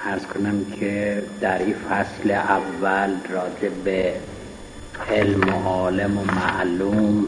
عرض کنم که در این فصل اول راجع به علم و عالم و معلوم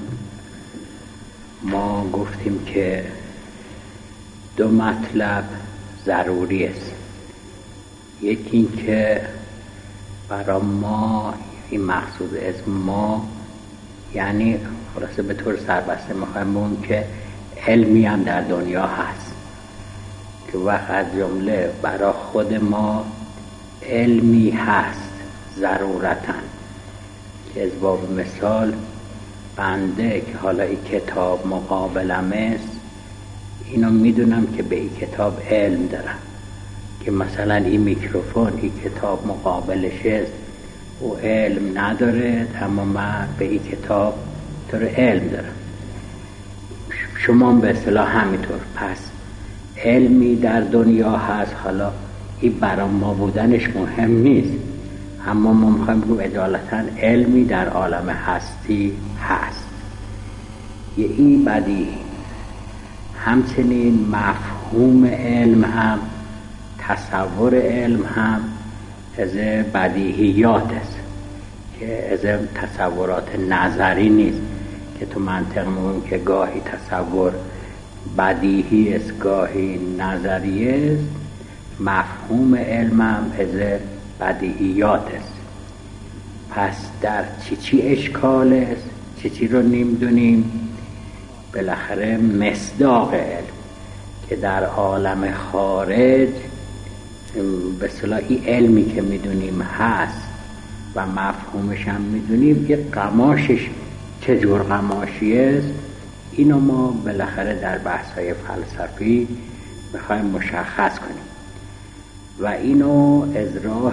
ما گفتیم که دو مطلب ضروری است. یکی این که برای ما این مقصود از ما، یعنی خلاصه به طور سربسته میخوایم بگیم که علمی هم در دنیا هست که وقت از جمله برای خود ما علمی هست ضرورتاً، که از باب مثال بنده که حالا این کتاب مقابلم است، اینو میدونم که به این کتاب علم دارم، که مثلا این میکروفون این کتاب مقابلش است او علم نداره، اما من به این کتاب طور علم دارم. شما به اصطلاح همینطور. پس علمی در دنیا هست. حالا این برای ما بودنش مهم نیست، اما ما میخوایم بگیم اجالتا علمی در عالم هستی هست. یه این بدیهی. همچنین مفهوم علم هم، تصور علم هم از بدیهیات است، که از تصورات نظری نیست که تو منطق میگیم که گاهی تصور بدیهی است گاهی نظری است. مفهوم علم هم از بدیهیات است. پس در چی اشکال است، چی رو نمیدونیم؟ بالاخره مصداق علم که در عالم خارج به اصطلاح این علمی که میدونیم هست و مفهومش هم میدونیم، یه قماشش چه جور قماشی است، اینو ما بالاخره در بحث‌های فلسفی میخوایم مشخص کنیم و اینو از راه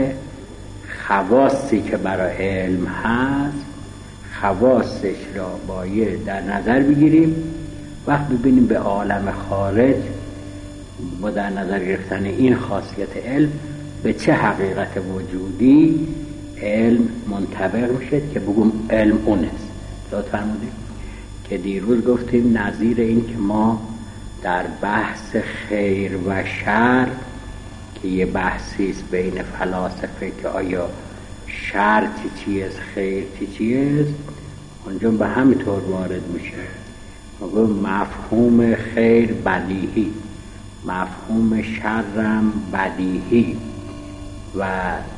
خواصی که برای علم هست، خواصش را باید در نظر بگیریم. وقت ببینیم به عالم خارج با در نظر گرفتن این خاصیت علم به چه حقیقت وجودی علم منطبق میشه که بگم علم اون است. لطفاً فرمودید که دیروز گفتیم نظیر این که ما در بحث خیر و شر که یه بحثی است بین فلاسفه که آیا شر چی است خیر چی است، اونجا به همین طور وارد میشه. مفهوم خیر بدیهی، مفهوم شرم بدیهی و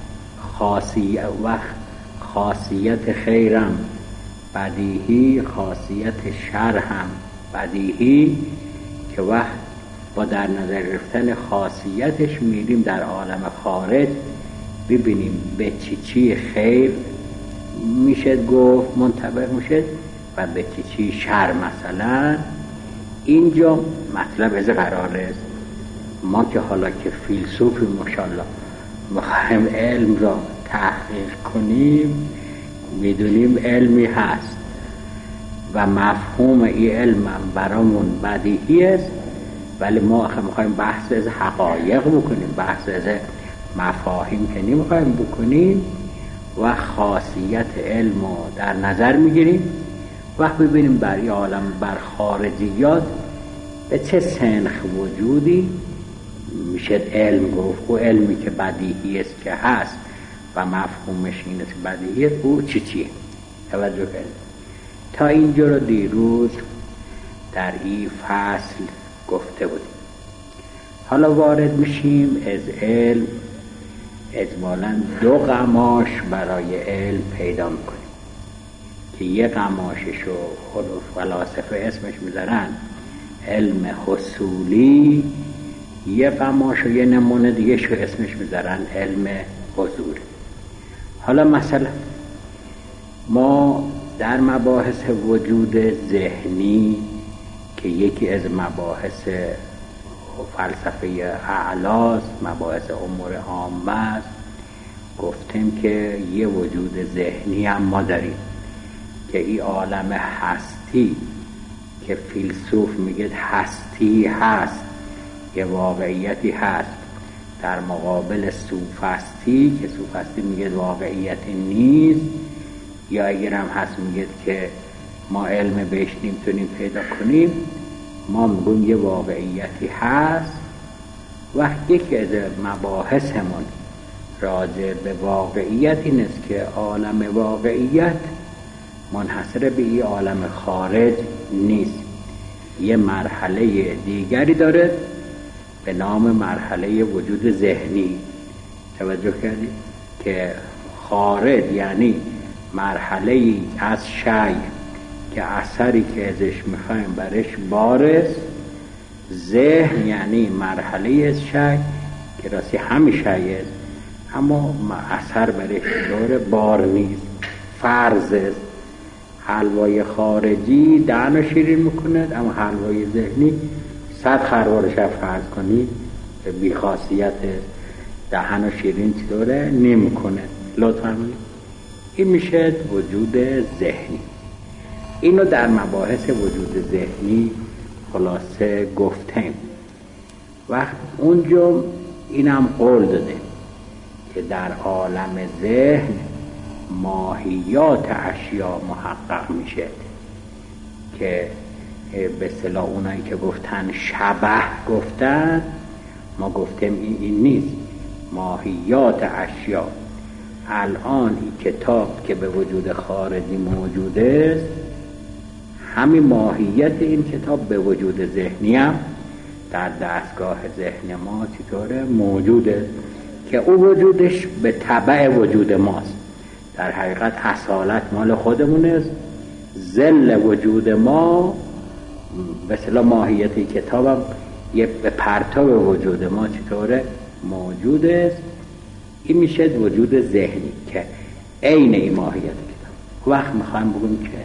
خاصیت خیرم بدیهی، خاصیت شر هم بدیهی، که وقت با در نظر گرفتن خاصیتش میریم در عالم خارج ببینیم به چی خیر میشه گفت منطبق میشه و به چی شر. مثلا اینجا مطلب از قرار است ما که حالا که فیلسوفی ماشاءالله مخواهیم علم را تحقیق کنیم، میدونیم علمی هست و مفهوم این علم هم برامون بدیهی است، ولی ما میخوایم بحث از حقایق بکنیم، بحث از مفاهیم که نمیخوایم بکنیم و خاصیت علم رو در نظر میگیریم. وقت ببینیم برای عالم بر خارجیات به چه سنخ وجودی میشه علم گفت. او علمی که بدیهی است که هست و مفهومش این است بدیهی است، او چیه؟ توجه کنید. تا اینجا رو دیروز در این فصل گفته بودیم. حالا وارد میشیم از علم. اجمالاً دو قماش برای علم پیدا میکنیم که یه قماشش رو خود فلاسفه اسمش میذارن علم حصولی، یه قماش و یه نمونه دیگه شو اسمش میذارن علم حضوری. حالا مثلا ما در مباحث وجود ذهنی که یکی از مباحث فلسفه اعلاست، مباحث امور عامه است، گفتیم که یه وجود ذهنی هم ما داریم که این عالم هستی که فیلسوف میگه هستی هست، یه واقعیتی هست، در مقابل سوفستی که سوفستی میگه واقعیتی نیست، یا اگر هم هست میگه که ما علم بهش نمیتونیم پیدا کنیم، ما میگیم یه واقعیتی هست وقت یکی از مباحثمون راجع به واقعیت این است که عالم واقعیت منحصر به این عالم خارج نیست، یه مرحله دیگری داره به نام مرحله وجود ذهنی. توجه کردید که خارج یعنی مرحله از شی که اثری که ازش میخوایم برش بارز، ذهن یعنی مرحله از شی که راستی همیشه است اما اثر برش داره بار نیست. فرض است حلوای خارجی دهن شیرین میکنه، اما حلوای ذهنی 100 خروارش فرض کنی بی خاصیت دهن شیرین چی داره نمیکنه. لطفاً این میشه وجود ذهنی. اینو در مباحث وجود ذهنی خلاصه گفتیم. وقت اونجا اینم قول داده که در عالم ذهن ماهیات اشیا محقق میشه که به اصطلاح اونایی که گفتن شبح گفتن، ما گفتیم این نیست. ماهیات اشیا الان این کتاب که به وجود خارجی موجوده است، همین ماهیت این کتاب به وجود ذهنی هم در دستگاه ذهن ما چطوره موجوده که او وجودش به تبع وجود ماست. در حقیقت اصالت مال خودمون است. ذل وجود ما به اصطلاح ماهیت این کتاب هم یه به پرتاب وجود ما چطوره موجود است. این میشه وجود ذهنی که عین این ماهیت کتاب. وقت میخوایم بگیم که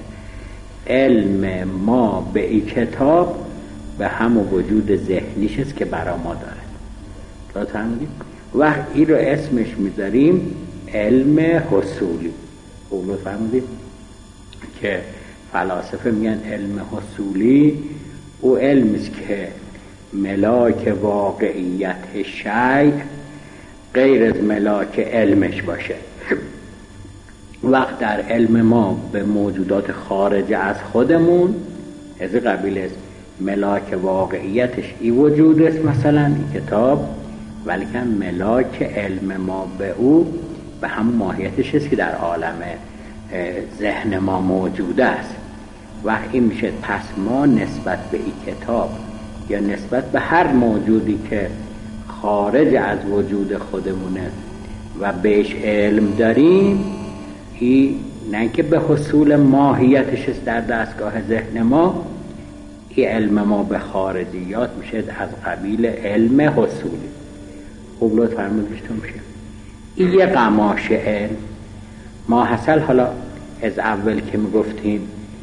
علم ما به این کتاب به همون وجود ذهنیش است که برا ما داره. لطفاً وقت این رو اسمش میذاریم علم حصولی. خوب فهمیدید که فلاسفه میگن علم حصولی او علمی است که ملاک واقعیت شیء غیر از ملاک علمش باشه. وقت در علم ما به موجودات خارج از خودمون از قبیل است ملاک واقعیتش ای وجود است، مثلا این کتاب، ولیکن ملاک علم ما به او به هم ماهیتش است که در عالم ذهن ما موجود است. و این میشه پس ما نسبت به این کتاب یا نسبت به هر موجودی که خارج از وجود خودمونه و بهش علم داریم، این نه که به حصول ماهیتش است در دستگاه ذهن ما، این علم ما به خارجیات میشه از قبیل علم حصولی. خوب لطفاً فرمودیشتون میشه این یه قماش علم. ما حاصل حالا از اول که میگفتیم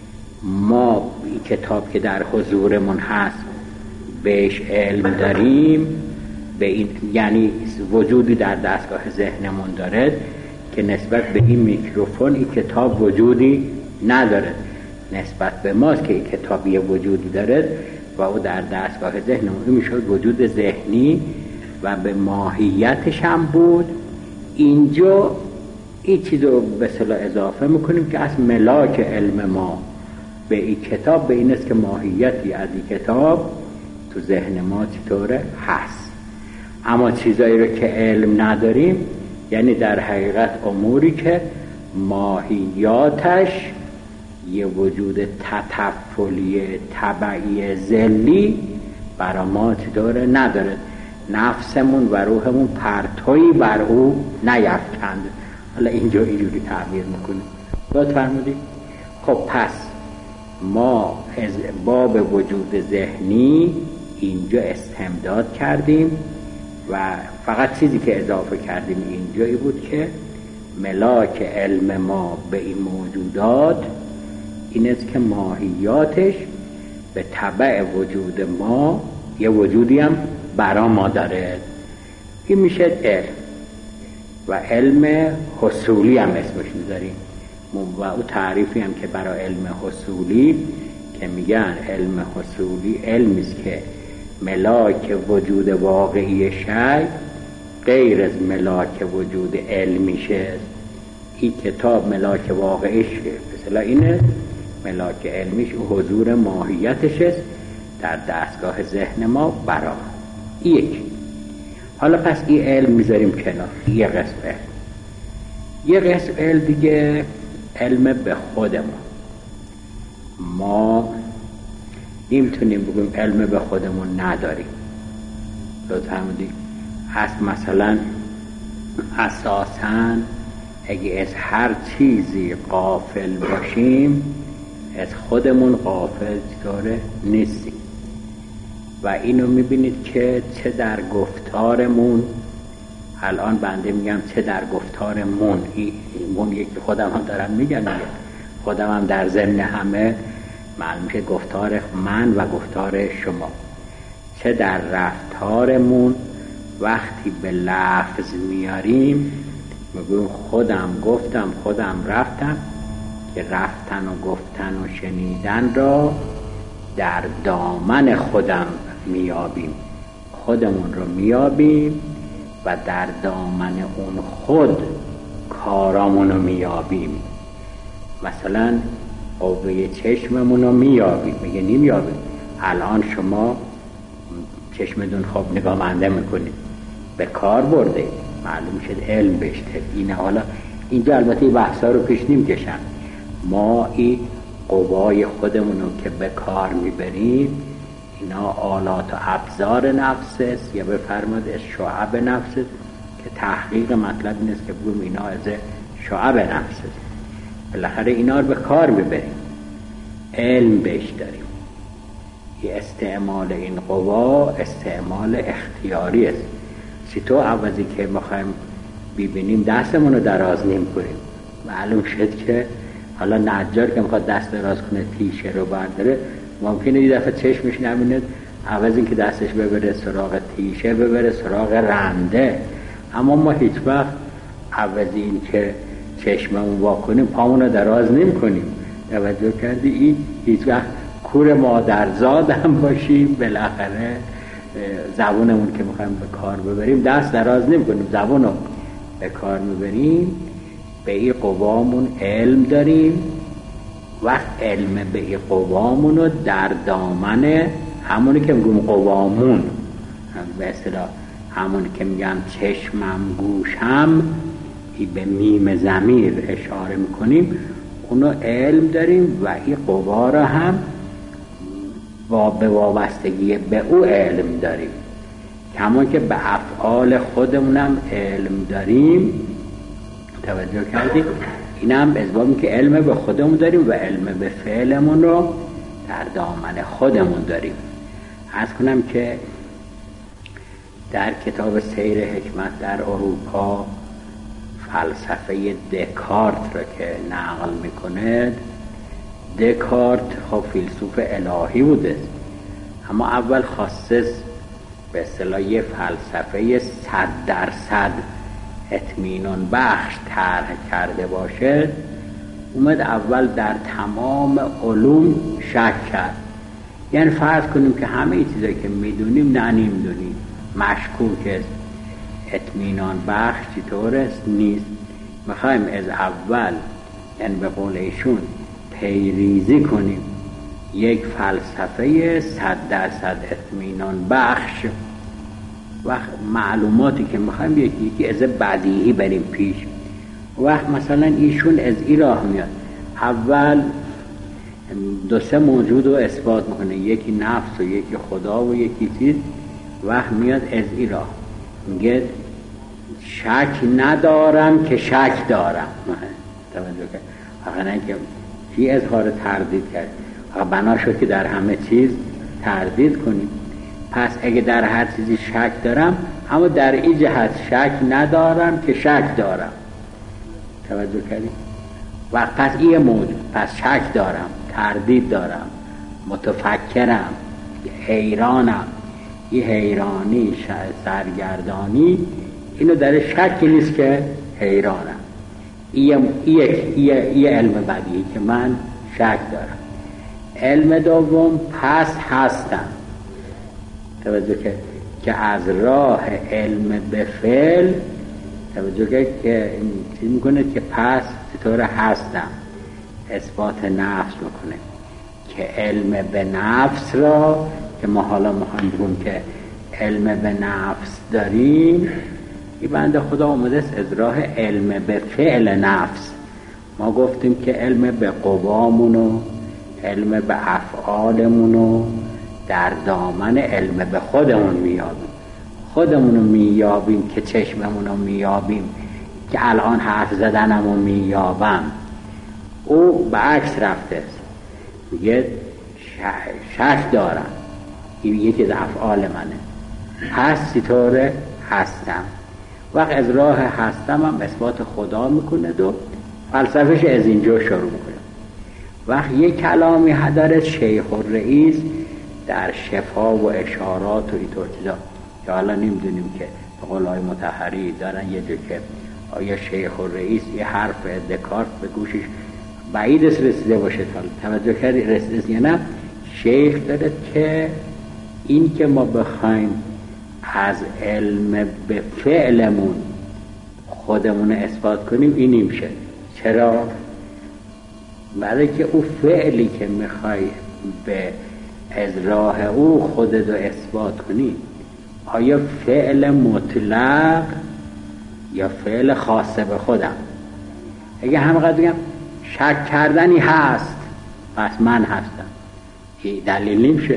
ما این کتاب که در حضورمون هست بهش علم داریم، به این یعنی وجودی در دستگاه ذهنمون داره که نسبت به این میکروفون این کتاب وجودی نداره، نسبت به ماست که این کتاب یه وجودی داره و او در دستگاه ذهنمون میشود وجود ذهنی و به ماهیتش هم بود. اینجا این چیز رو به اصطلاح اضافه میکنیم که از ملاک علم ما به این کتاب به این است که ماهیتی از این کتاب تو ذهن ما چطوره هست. اما چیزایی رو که علم نداریم، یعنی در حقیقت اموری که ماهیاتش یه وجود تطفلی تبعی ذلی برای ما چطوره نداره، نفسمون و روحمون پرتویی بر او نیفکند. حالا اینجا اینجوری تعبیر میکنیم. باید فرمودی؟ خب پس ما از باب وجود ذهنی اینجا استمداد کردیم و فقط چیزی که اضافه کردیم اینجایی بود که ملاک علم ما به این موجودات این است که ماهیاتش به تبع وجود ما یه وجودی هم برا ما داره. این میشه علم و علم حصولی هم اسمش میذاریم و او تعریفی هم که برای علم حصولی که میگن علم حصولی علمی است که ملاک وجود واقعی شیء غیر از ملاک وجود علمیشه. این کتاب ملاک واقعیش مثلا اینه، ملاک علمیش حضور ماهیتش است در دستگاه ذهن ما برا. یک حالا پس این علم میذاریم کنار، یه قسم علم. یه قسم علم دیگه علم به خودمون. ما نمیتونیم بگیم علم به خودمون نداریم. لطفاً فرمودید هست مثلا اساساً اگه از هر چیزی غافل باشیم از خودمون غافل چطوره نیستیم. و اینو میبینید که چه در گفتارمون، الان بنده میگم چه در گفتارمون، این یکی خودم هم دارم میگم، خودم هم در ضمن همه معلوم که گفتار من و گفتار شما، چه در رفتارمون وقتی به لفظ میاریم میگویم خودم گفتم خودم رفتم، که رفتن و گفتن و شنیدن را در دامن خودم میابیم، خودمون رو میابیم و در دامن اون خود کارامون رو میابیم. مثلا قوه چشممون رو میابیم، میگه نمیابیم. الان شما چشمتون خوب نگاه منده میکنید، به کار برده، معلوم شد علم بهشته. این حالا اینجا البته بحثا رو پیش نیم کشم. ما این قوای خودمون رو که به کار میبریم اینا آلات و ابزار نفس است، یا بفرماد از شعب نفس است، که تحقیق مطلب این است که بگویم اینا از شعب نفس است. بالاخره اینا رو به کار میبریم، علم بهش داریم. یه استعمال این قوا استعمال اختیاری است. چطور عوضی که میخوایم ببینیم دستمون رو دراز نیم کنیم، معلوم شد که حالا نجار که میخواد دست دراز کنه تیشه رو برداره، ممکنه یه دفعه چشمش نبینه، عوض این که دستش ببره سراغ تیشه ببره سراغ رنده. اما ما هیچ وقت عوض این که چشممون وا کنیم پامون رو دراز نیم کنیم. توجه کردی؟ این هیچ وقت کور مادرزاد هم باشیم بالاخره زبونمون که میخوایم به کار ببریم دست دراز نمی کنیم، زبون رو به کار میبریم. به این قوامون علم داریم. وقت علم به این قوامون رو در دامن همونی که میگم قوامون، به اصطلاح همونی که میگم چشمم گوشم، به میم ضمیر اشاره میکنیم، اونو علم داریم و این قوا رو هم به وابستگی به او علم داریم. همون که به افعال خودمونم علم داریم. توجه کردیم؟ این هم اسبابی که علم به خودمون داریم و علم به فعلمون رو در دامن خودمون داریم. عرض کنم که در کتاب سیر حکمت در اروپا فلسفه دکارت را که نقل میکنه، دکارت خب فیلسوف الهی بوده، اما اول خواسته به اصطلاح یه فلسفه 100% اطمینان بخش طرح کرده باشه. اومد اول در تمام علوم شک کرد. یعنی فرض کنیم که همه چیزایی که میدونیم نه نمیدونیم، مشکوک است، اطمینان بخش چطور است نیست. میخوایم از اول یعنی به قول ایشون پیریزی کنیم یک فلسفه 100% اطمینان بخش و معلوماتی که میخوایم یکی از بدیهی بریم پیش. وقت مثلا ایشون از این راه میاد، اول 2-3 موجود رو اثبات میکنه، یکی نفس و یکی خدا و یکی چیز. وقت میاد از این راه میگه شک ندارم که شک دارم. توجه کرد؟ واقعا که چی اظهار تردید کرد؟ بنا شد که در همه چیز تردید کنیم. پس اگه در هر چیزی شک دارم، اما در این جهت شک ندارم که شک دارم. توجه کردیم؟ وقت پس این موجود، پس شک دارم، تردید دارم، متفکرم، حیرانم. این حیرانی، سرگردانی، اینو در شکی نیست که حیرانم. این علم بدیهی که من شک دارم. علم دوم پس هستم. توجه که از راه علم به فعل توجه که چیز میکنه که پس چطور هستم، اثبات نفس میکنه. که علم به نفس را که ما حالا میخوایم بگیم که علم به نفس داریم، این بنده خدا اومده است از راه علم به فعل نفس. ما گفتیم که علم به قوامون و علم به افعالمون و در دامن علم به خودمون میابیم. خودمونو میابیم که چشممونو میابیم، که الان حرف زدنمو میابم. او به عکس رفته است، میگه شک دارم، این یکی از افعال منه، هستی طوره هستم. وقت از راه هستم هم اثبات خدا میکنه و فلسفهش از اینجا شروع میکنه. وقت یک کلامی داره شیخ الرئیس در شفا و اشارات و اینطور چیزا که حالا نمیدونیم که به قول آقای مطهری دارن یه جا که آیا شیخ الرئیس یه حرف دکارت به گوشش بعید است رسیده باشه، توجه کردی رسیده یا نه؟ شیخ داره که این که ما بخوایم از علم به فعلمون خودمون اثبات کنیم این نمیشه. چرا؟ برای که او فعلی که میخوای به از راه او خودت رو اثبات کنی، آیا فعل مطلق یا فعل خاصه به خودم؟ اگه همقدر بگم شک کردنی هست پس من هستم، این دلیل نمیشه.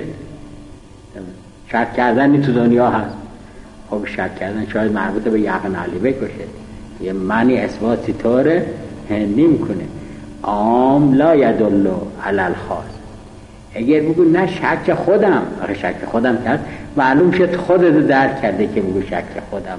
شک کردنی تو دنیا هست، خب شک کردن شاید مربوط به یقین علی بکشه، یه معنی اثباتی طوره نمی کنه. عام لا یدل علی الخاص. اگر بگو نه شک خودم، آخه شک خودم کرد معلوم شد خودت درک کرده که بگو شک خودم،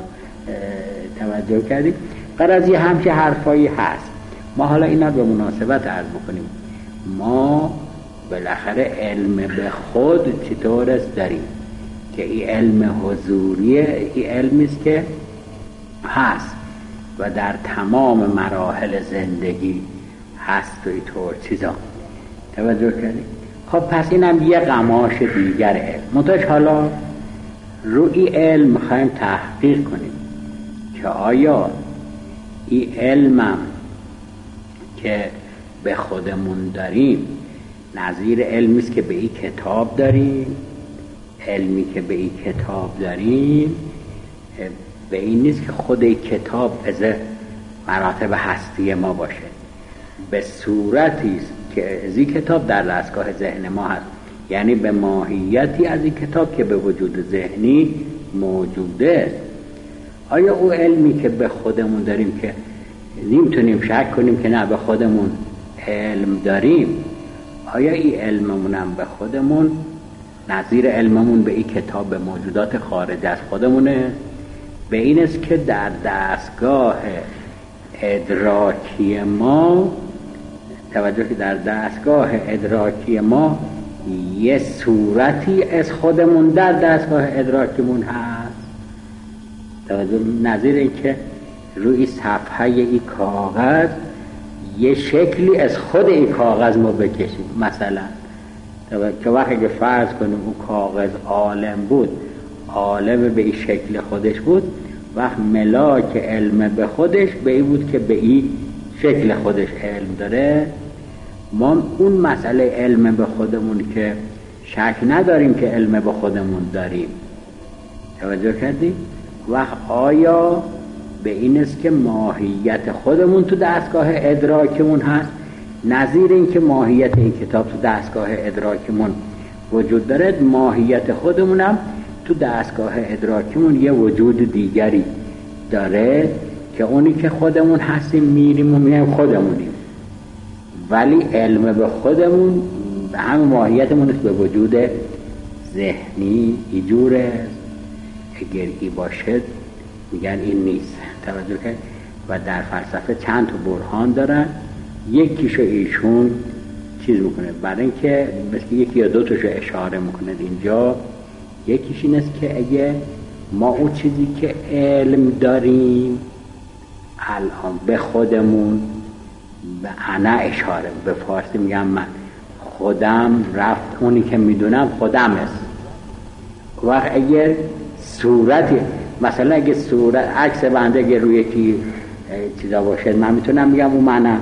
توجه کردی؟ غرض یه همچه حرفایی هست. ما حالا اینا به مناسبت عرض بکنیم. ما بالاخره علم به خود چطور است داریم که این علم حضوریه، این علمی است که هست و در تمام مراحل زندگی هست و اینطور چیزا، توجه کردیم؟ خب پس اینم یه قماش دیگر علم. منتها حالا روی علم میخوایم تحقیق کنیم که آیا این علمم که به خودمون داریم نظیر علمی است که به این کتاب داریم؟ علمی که به این کتاب داریم به این نیست که خود این کتاب از مراتب هستی ما باشه، به صورتی است که از این کتاب در دستگاه ذهن ما هست، یعنی به ماهیتی از این کتاب که به وجود ذهنی موجوده. آیا او علمی که به خودمون داریم که نمیتونیم شک کنیم که نه به خودمون علم داریم، آیا این علممون هم به خودمون نظیر علممون به این کتاب به موجودات خارج از خودمونه؟ به این است که در دستگاه ادراکی ما، توجه که در دستگاه ادراکی ما یه صورتی از خودمون در دستگاه ادراکیمون هست. توجه نظیر این که روی صفحه این کاغذ یه شکلی از خود این کاغذ ما بکشیم. مثلا که وقتی که فرض کنیم اون کاغذ عالم بود، عالم به این شکل خودش بود، وقت ملاک علم به خودش به این بود که به این شکل خودش علم داره. ما اون مسئله علم به خودمون که شک نداریم که علم به خودمون داریم، توجه کردی؟ وقت آیا به این است که ماهیت خودمون تو دستگاه ادراکمون هست، نظیر این که ماهیت این کتاب تو دستگاه ادراکمون وجود داره، ماهیت خودمونم تو دستگاه ادراکمون یه وجود دیگری داره که اونی که خودمون هستیم میریم و میایم خودمونیم، ولی علم به خودمون به همه ماهیتمون است، به وجود ذهنی ایجوره. اگر ای باشد میگن این نیست، توجه کرد؟ و در فلسفه چند تا برهان دارن، یکیشو ایشون چیز میکنه برای اینکه مثل یکی یا دو تاشو اشاره میکنه اینجا. یکیش این است که اگه ما اون چیزی که علم داریم الان به خودمون، به انا اشاره، به فارسی میگم من خودم رفت، اونی که میدونم خودم است. وقت اگر صورتی مثلا اگه صورت عکس بنده اگه روی یکی چیزا باشه، من میتونم میگم اون منم،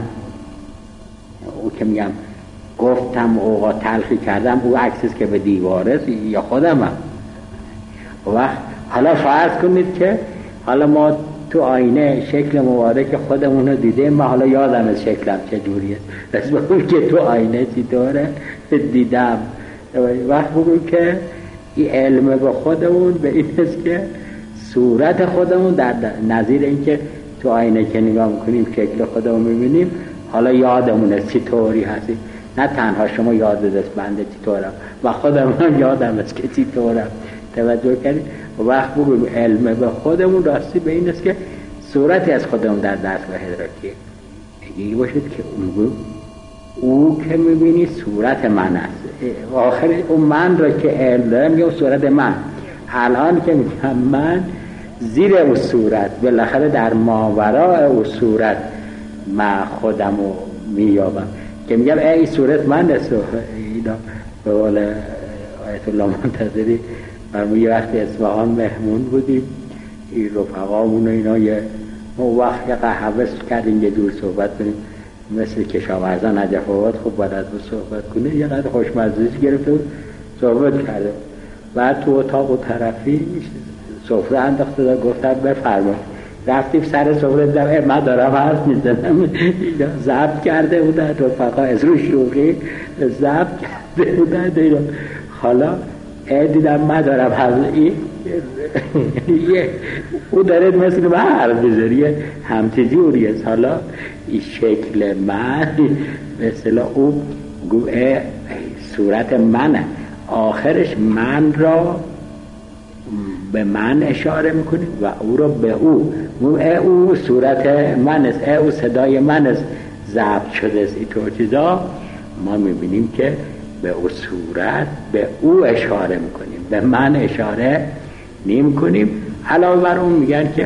اون که میگم گفتم اوقات تلخی کردم او عکسیست که به دیواره یا خودمم. وقت حالا فرض کنید که حالا ما تو آینه شکل مبارک خودمون رو دیدیم، من حالا یادم از شکلم چجوریه، بس بگویم که تو آینه چطوره دیدم. وقت بگویم که این علم به خودمون به این است که صورت خودمون در نظیر این که تو آینه که نگاه میکنیم شکل خودمون میبینیم، حالا یادمونه چطوری هستی. نه تنها شما یاد دست بنده چطورم و خودم هم یادم است که چطورم. توجه کردید؟ وقت بگویم علم به خودمون راستی به این است که صورتی از خودمون در دستگاه ادراکی این باشد که او که میبینی صورت من است. آخر اون من را که علم دارم میگم صورت من. الان که میگم من زیر او صورت بالاخره در ماوراء او صورت من خودم رو میابم که میگم ای صورت من است. اینا به قول آیت الله منتظری ما یه وقتی اصفهان مهمون بودیم، این رفقامون و اینا ما وقت یه قهوه کردیم یه دور صحبت کنیم، مثل کشاورزان نجف آباد خوب بلد بود صحبت کنه، یه قدر خوشمزه‌اش گرفته بود صحبت کرده. بعد تو اتاق و طرفی سفره انداخته داد، گفتم بفرمایید. رفتیم سر سفره دیدم من دارم حرف میزنم، ضبط کرده بودن رفقا از روی شوخی ضبط کرده بودن اینا. حالا دیدم من دارم حرف او داره مثل من حرف بذاری همچه جوریه. حالا این شکل من مثلا او صورت منه، آخرش من را به من اشاره میکنیم و او را به او. او صورت من است، او صدای من است، ضبط شده است. اینطور چیزا ما میبینیم که به او صورت به او اشاره میکنیم، به من اشاره نمی کنیم. علاوه بر اون میگن که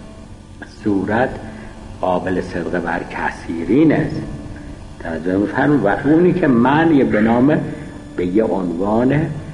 صورت قابل صدق بر کثیرین است. توجه بفرمایید. و اونی که من یه به نام به یه عنوان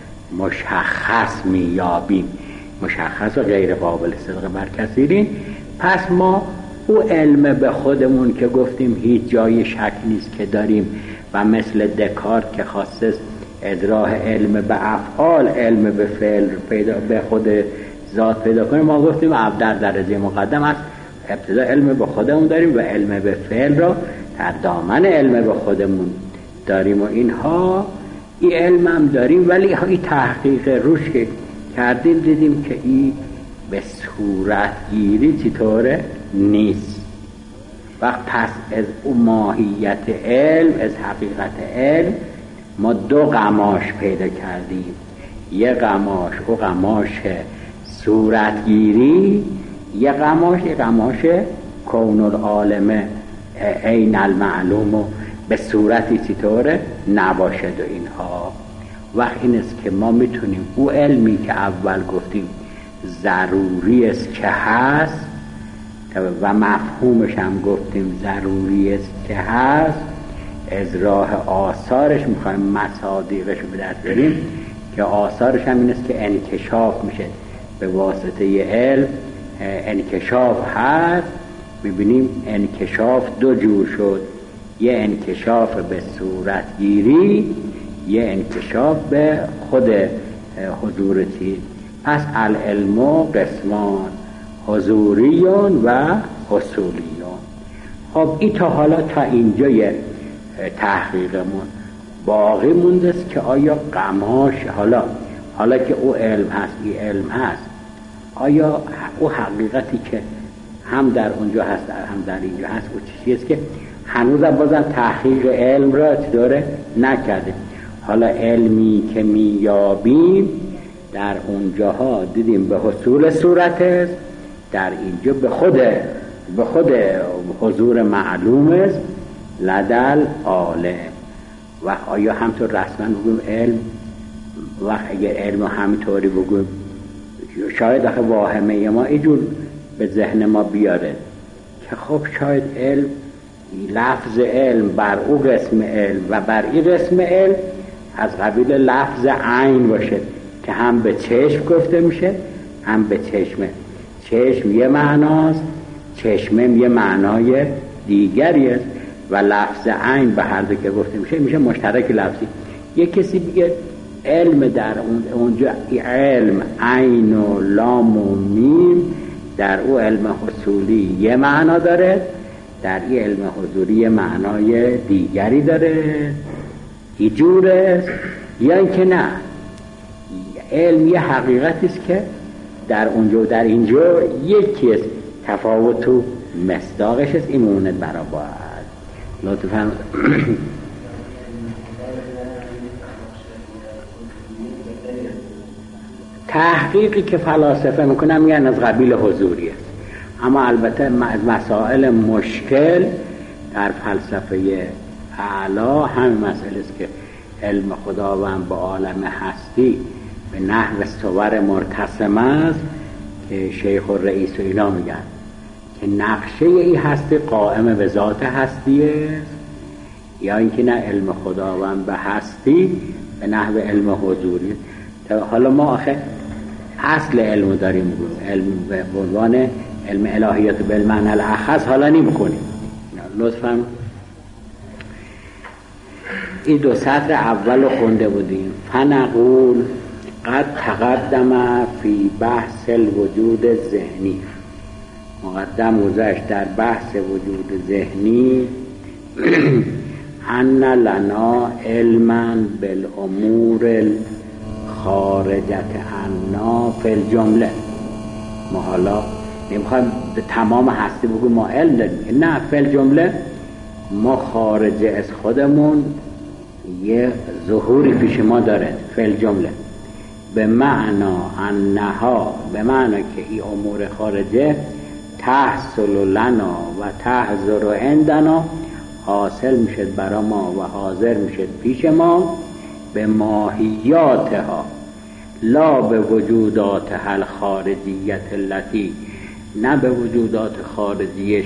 مشخص میابیم، مشخص و غیر قابل صدق بر کثیرین. پس ما او علم به خودمون که گفتیم هیچ جای شک نیست که داریم و مثل دکارت که خواسته ادراح علم به افعال، علم به فعل پیدا به خود ذات پیدا کنیم، ما گفتیم در درجه مقدم است ابتدا علم به خودمون داریم و علم به فعل را در دامن علم به خودمون داریم و اینها این علم هم داریم. ولی این تحقیق روش که کردیم دیدیم که این به صورت گیری چطوره نیست. وقت پس از اون ماهیت علم، از حقیقت علم ما دو قماش پیدا کردیم. یه قماش او قماش صورتگیری، یه قماش کون العالم عین المعلوم و به صورتی چطوره نباشد و اینها. وقت این است که ما میتونیم او علمی که اول گفتیم ضروری است که هست و مفهومش هم گفتیم ضروری است که هست، از راه آثارش میخوایم مصادیقش رو به دست بریم که آثارش هم این است که انکشاف میشه به واسطه علم. انکشاف هست، میبینیم انکشاف دو جور شد، یه انکشاف به صورتگیری، یه انکشاف به خود حضورتی. پس العلم قسمان، حضوریون و حصولیون. خب این تا حالا تا اینجای تحقیقمون باقی مونده است که آیا قماش حالا که او علم هست، این علم هست، آیا او حقیقتی که هم در اونجا هست هم در اینجا هست او چیزی که هنوز بازم تحقیق علم را داره نکرده. حالا علمی که میابیم در اونجاها دیدیم به حصول صورت است، در اینجا به خود حضور معلوم است لدل عالم. و آیا همطور رسما بگویم علم، و اگر علم همینطوری بگویم شاید آخه واهمه ما اینجور به ذهن ما بیاره که خب شاید علم، لفظ علم بر او قسم علم و بر این قسم علم از قبیل لفظ عین باشه که هم به چشم گفته میشه هم به چشمه. چشم یه معناست، چشمه یه معنای دیگری است و لفظ عین به هر دو که گفته میشه مشترک لفظی. یه کسی بگه علم در اونجا علم عین و لام و میم، در او علم حصولی یه معنا داره، در این علم حضوری یه معنای دیگری داره. اینجوره یا اینکه نه، علم یه حقیقتی است که در اونجا و در اینجا یکی است، تفاوت تو مصداقش است، این مونت برا باید لطفاً. تحقیقی که فلاسفه میکنن میگن از قبیل حضوری است، اما البته مسائل مشکل در فلسفه اعلی همین مسئله است که علم خداوند به عالم هستی به نحو صور مرتسم است که شیخ الرئیس و اینا میگن که نقشه این هستی قائم به ذات هستی است، یا اینکه نه علم خداوند به هستی به نحو علم حضوری. حالا ما آخه اصل علم داریم، علم به عنوان علم الهیات بالمعنى الاخص حالا نمی کنیم. لطفاً این دو سطر اول رو خونده بودیم. فنقول قد تقدم فی بحث الوجود ذهنی، مقدم گذشت در بحث وجود ذهنی ان لنا علما بالامور خارجت عنا فی الجمله. ما حالا نمیخوایم به تمام هستی بگویم ما علم داریم، نه، فی الجمله ما خارج از خودمون یه ظهوری پیش ما داره. فی الجمله به معنا انها، به معنا که این امور خارجه تحصل لنا و تحضر عندنا، حاصل میشد برا ما و حاضر میشد پیش ما، به ماهیاتها لا به وجوداتها الخارجیت التي، نه به وجودات خارجیش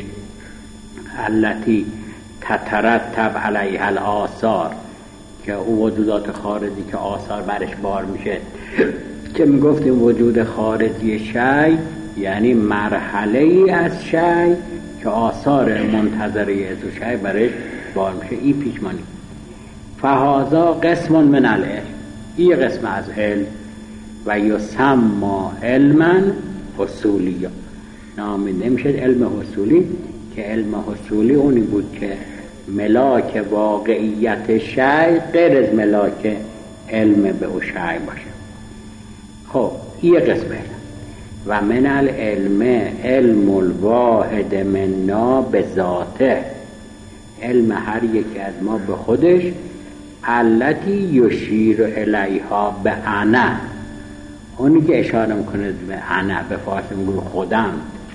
التي تترتب علیها الآثار، که او وجودات خارجی که آثار برش بار میشه، که میگفتیم وجود خارجی شی یعنی مرحله ای از شی که آثار منتظری از شی برش بار میشه، این پیشمانی. فهذا قسم من العلم، این قسم از علم، و یسمى علما حصولیا، نامیده میشه علم حصولی، که علم حصولی اونی بود که ملاک واقعیت شی غیر از ملاک علم به او شی باشه. خب این قسم علم. و من العلم علم الواحد منا به ذاته، علم هر یکی از ما به خودش، التی یشیر الیها به انا، اونی که اشاره میکنه به انا، به فارسی میگه خودم.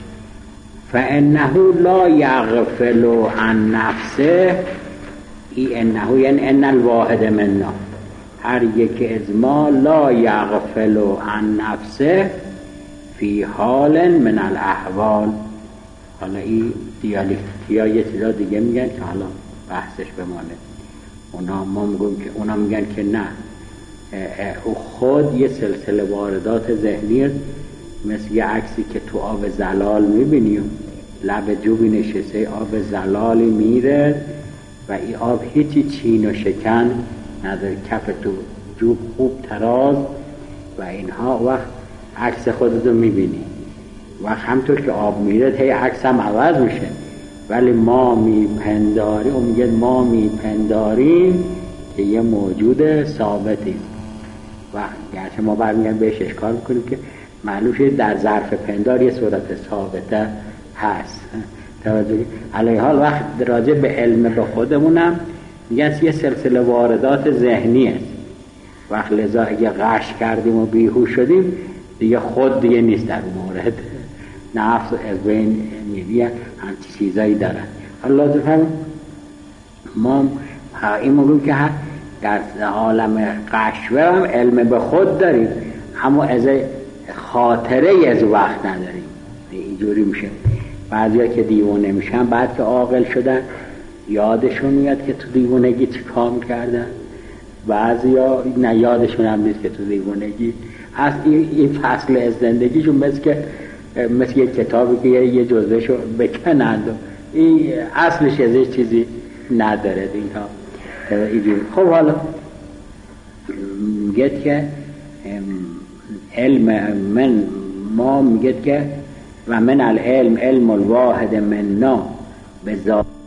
فانه لا یغفل عن نفسه، این انه یعنی ان الواحد منا، هر یکی از ما لا یغفل عن نفسه فی حال من الاحوال. حالا این دیالکتیا یه چیزا دیگه میگن که حالا بحثش بمانه. اونا میگن که نه، او خود یه سلسله واردات ذهنی، مثل یه عکسی که تو آب زلال میبینیم، لب جوبی نشسته آب زلالی میره و این آب هیچی چین و شکن نداره، کف تو جوب خوب تراز و اینها، وقت عکس خودتو میبینی، وقت همطور که آب میره هی عکس هم عوض میشه، ولی ما میپنداریم، اون میگه ما میپنداریم که یه موجود ثابتی، و گرچه ما برمیگن بهش اشکال میکنیم که معلوم شد در ظرف پندار یه صورت ثابته هست. توجه علیه حال وقت راجع به علم به خودمونم میگن یه سلسله واردات ذهنی است، وقت لذا اگه غش کردیم و بیهوش شدیم دیگه خود دیگه نیست در مورد، نفس از بین میدیم، همچی چیزایی دارن. حالا لازم ما این موضوع که در عالم قشوه هم علم به خود داریم، اما از خاطره از وقت نداریم. اینجوری میشه. بعضیا که دیوانه میشن بعد که عاقل شدن یادشون میاد که تو دیوانگی چی کار میکردن، بعضیا نه یادشون هم نیست که تو دیوانگی از این فصل از زندگیشون مثل یک کتابی که یه جزوهشو بکنند و این اصلش ازش چیزی نداره اینها. خب حالا میگه که علم من ما میگه که و من العلم علم الواحد منا به ذات